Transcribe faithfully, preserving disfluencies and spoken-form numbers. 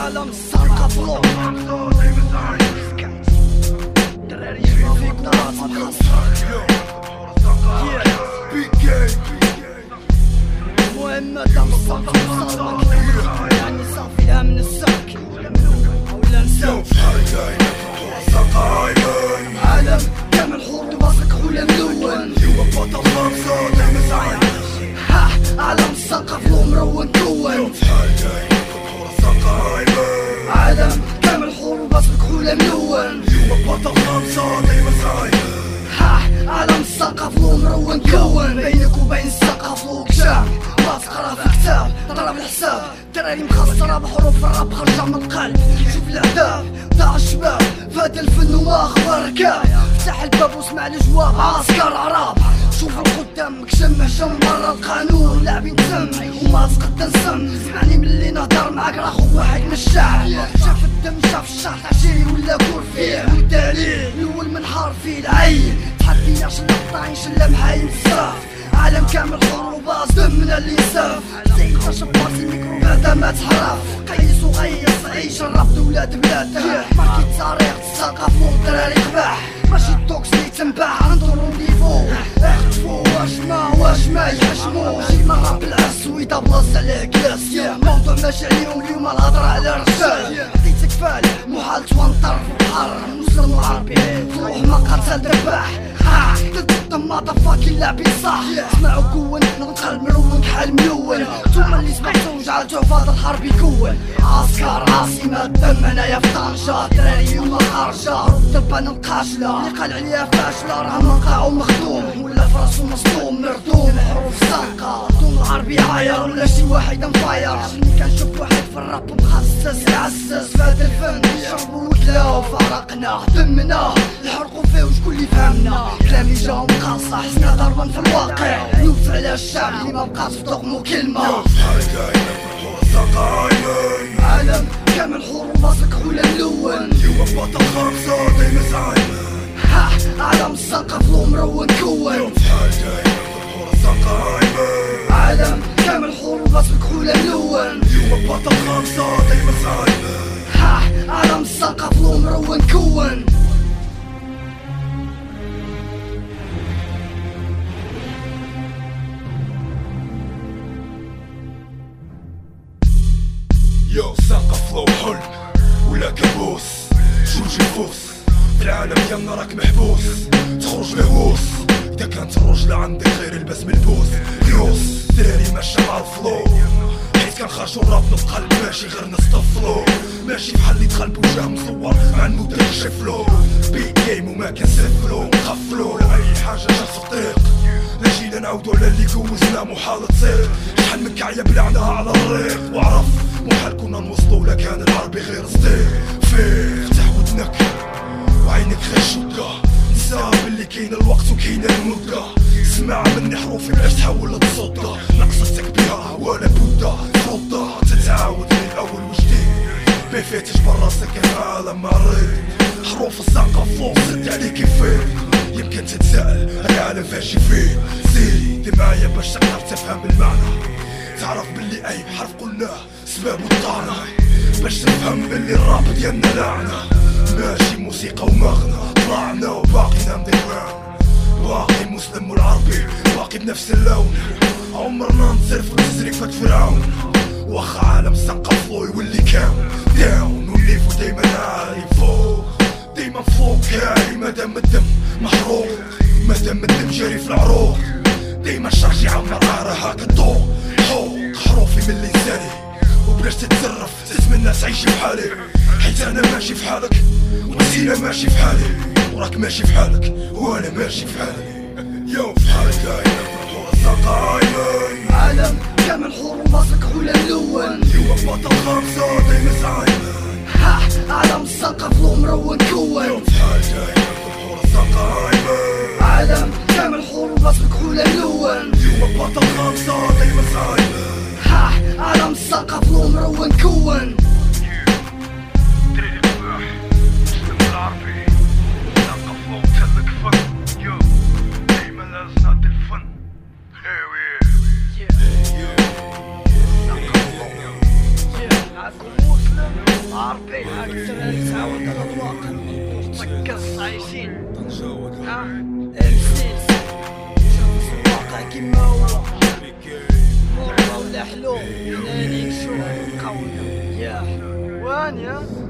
عالم السرقة فلو دراري فيكم راس مخصر المهم مادام الصوت وصل يعني صافيها من الساك ولا نساو عالم كامل حور وباسك خويا ملون ها عالم الساقة فلو مرون كون عالم كامل حور وباسك خويا ملون ها عالم الساقة فلو مرون كون بينك وبين الساقة فلو كشام ما تقرا في كتاب ضرب الحساب دراري مخسرة بحروف الراب خرجة من القلب شوف الأهداف تاع الشباب فهاد الفن وما أخبار ركاب فتح الباب واسمع الجواب عسكر عراب شوف القدام شم هشم برا القانون لاعبين تم وما تقدر سم سمعني ملي نهضر معاك راه خوك واحد من الشعب شاف الدم شاف الشهر تاع شيري ولا كور فيه والدليل الأول من حار فيه العين تحدينا شلا قطاين شلا محايل بزاف عالم كامل حر وباص دمنا اللي يساف زي خشب بارسي الميكرو بعدا ما تحرف قيس وغيص عيش الرفض ولاد بلاده ماركي التاريخ الساقة فوق دراري قباح ماشي الدوكس اللي تنباع ندورو ليفو اختفو واش ما واش ما يحشمو شي مرة بالعس ويدا بلاص على كلاس موضوع ماشي عليهم اليوم الهضرة على رجال عطيتك فال محال توانطر في البحر مسلم وعربي روح ما قتل دباح ماذا فاكين لاعبين صح اسمعوا كون ننقل مرون كحال ملون نتوما اللي سمعتو جعلتو فهاد الحرب يكون عسكر عاصمة الدم هنايا في طنجة دراري يوما خارجة رد البان مقاشلة اللي قال عليها فاشلة راه منقع ومخدوم ولا فراسو مصدوم مردوم حروف سانقة دون العربي عاير ولا شي واحد مفاير شني كنشوف واحد في الراب مخصص يعسس فهاد الفن يشربو وكلاو فارقنا دمنا نحرقو فيه وشكون اللي فهمنا كلامي جاو مقاصة حسنا ضربا في الواقع نوف على الشعب اللي ما بقاش في ضغمو كلمة عالم كامل حور وباسك خويا ملون ها عالم الساقة فلو مرون كون عالم كامل حور وباسك خويا ملون ها عالم الساقة فلو مرون كون يو ساقة فلو حلم ولا كابوس جوج يفوس في العالم ديالنا راك محبوس تخرج مهووس اذا كانت الرجلة عندك غير البس ملبوس ريوس دراري ماشي مع الفلو حيت كنخرجو الراب من القلب ماشي غير نستفلو ماشي بحال اللي دخل بوجه مصور مع المدير شفلو بي جيم وما كنسفلو نخفلو لأي حاجة جات في الطريق لا جينا نعاودو على اللي كوزنا محال تصير شحال من كعية بلعناها على الريق وعرف محال كنا نوصلو ولا كان العربي غير صديق فيه فتح ودنك وعينك غير شدة نسى بلي كاين الوقت وكاين المدة سمع مني حروفي باش تحاول تصدى نقصتك بها ولا بودة تردى تتعاود من الاول وجديد بيفيتش براسك العالم مريض حروف الساقة فلو سد عليك يفيد يمكن تتساءل العالم فاش يفيد سيري دي معايا باش تقدر تفهم المعنى تعرف باللي اي حرف قلناه سباب الطعنة باش تفهم باللي الراب ديالنا لعنة ماشي موسيقى ومغنى طلعنا وباقينا مديران باقي مسلم والعربي باقي بنفس اللون عمرنا نصرف وتزريفة فرعون واخا عالم ساقة فلو يولي كاون داون ونليفو دايما عالي فوق دايما فوق كاري مادام الدم محروق مادام الدم جاري في العروق دايما الشرج يعمر راه هاك الضوء حوق حروفي من لساني وبلاش تتصرف تسمى الناس عايشي بحالي حيت انا ماشي في حالك ومسينا ماشي في حالي وراك ماشي في حالك وانا ماشي في حالي يوم في حالك هاي الساقة عالم كامل حور وباسك خويا ملون يوم بطل خمسة دايما زعيم ها عالم الساقة فلو مرون كون يوم في حالك الساقة عالم كامل حور وباسك خويا ملون يوم بطل خمسة دايما زعيم ها عالم الساقة فلو مرون كون دراري قباح مسلم العربي ساقة فلو تهلك فن يو دايما لازم نعطي الفن هاوي ساقة فلو معاكم مسلم على الواقع طقص عايشين ها امسيس شوف الواقع كيما هو مرة ولا حلو هناليك شو قولنا يا وان يا